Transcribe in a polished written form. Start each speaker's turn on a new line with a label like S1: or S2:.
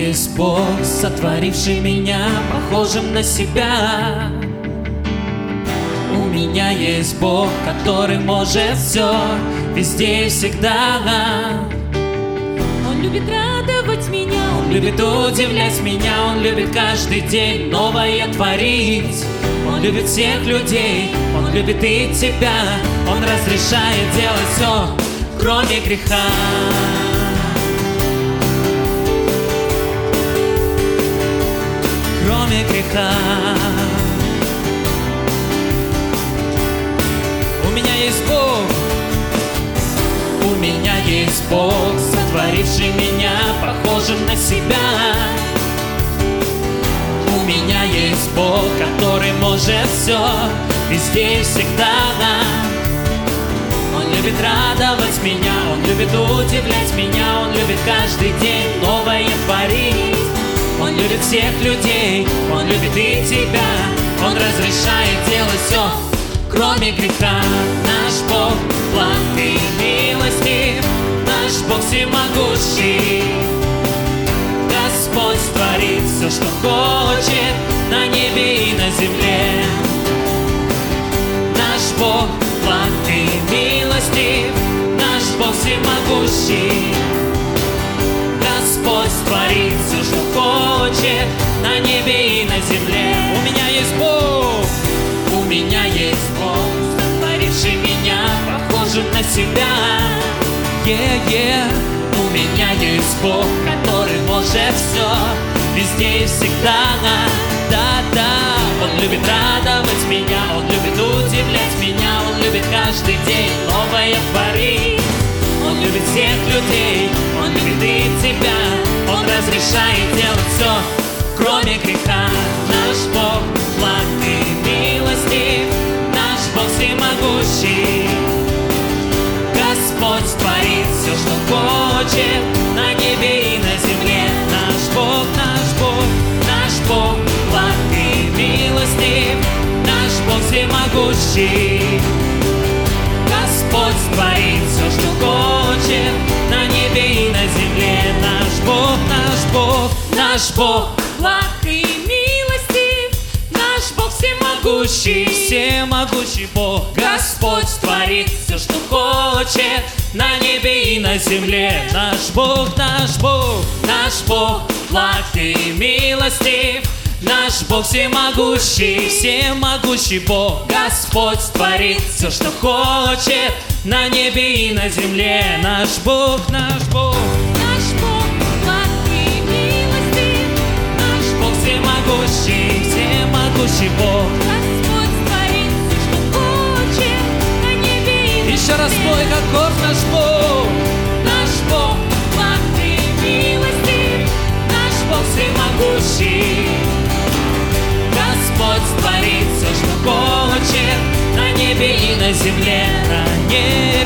S1: есть Бог, сотворивший меня похожим на себя. У меня есть Бог, который может все, везде и всегда.
S2: Он любит радовать меня,
S1: Он любит удивлять меня, Он любит каждый день новое творить. Он любит всех людей, Он любит и тебя. Он разрешает делать все, кроме греха. Кроме греха. У меня есть Бог, у меня есть Бог, сотворивший меня похожим на себя. У меня есть Бог, который может все, везде и всегда. Он любит радовать меня, Он любит удивлять меня, Он любит каждый день новое творить. Он любит всех людей, Он любит и тебя. Он разрешает делать все, кроме греха. Наш Бог благ и милостив, наш Бог всемогущий. Господь творит все, что хочет, на небе и на земле. Наш Бог благ и милостив, наш Бог всемогущий. Господь творит все, что хочет, на небе и на земле. У меня есть Бог, у меня есть Бог, сотворивший меня похожим на себя. У меня есть Бог, который может все, везде и всегда. Да, Он любит радовать меня, Он любит удивлять меня, Он любит каждый день новое творить. Он любит всех людей, Он любит и тебя. Он разрешает делать все, кроме греха. Наш Бог благ и милостив, наш Бог всемогущий. Господь творит все, что хочет, на небе и на земле. Наш Бог, благ и милостив, наш Бог всемогущий. Господь творит все, что хочет, на небе и на земле. Наш Бог,
S2: благ и милостив, наш Бог всемогущий.
S1: всемогущий Бог. Господь творит все, что хочет, на небе и на земле. Наш Бог, благ и милостив, наш Бог всемогущий, всемогущий Бог. Господь творит все, что хочет, на небе и на земле. Наш Бог,
S2: Наш Бог благ и милостив, наш Бог
S1: всемогущий, всемогущий Бог.
S2: Господь творит все, что хочет, на небе и на
S1: Еще раз
S2: земле.
S1: пой, каков наш Бог.
S2: Наш Бог благ и милостив, наш Бог всемогущий.
S1: Господь творит все, что хочет, на небе и на земле. На небе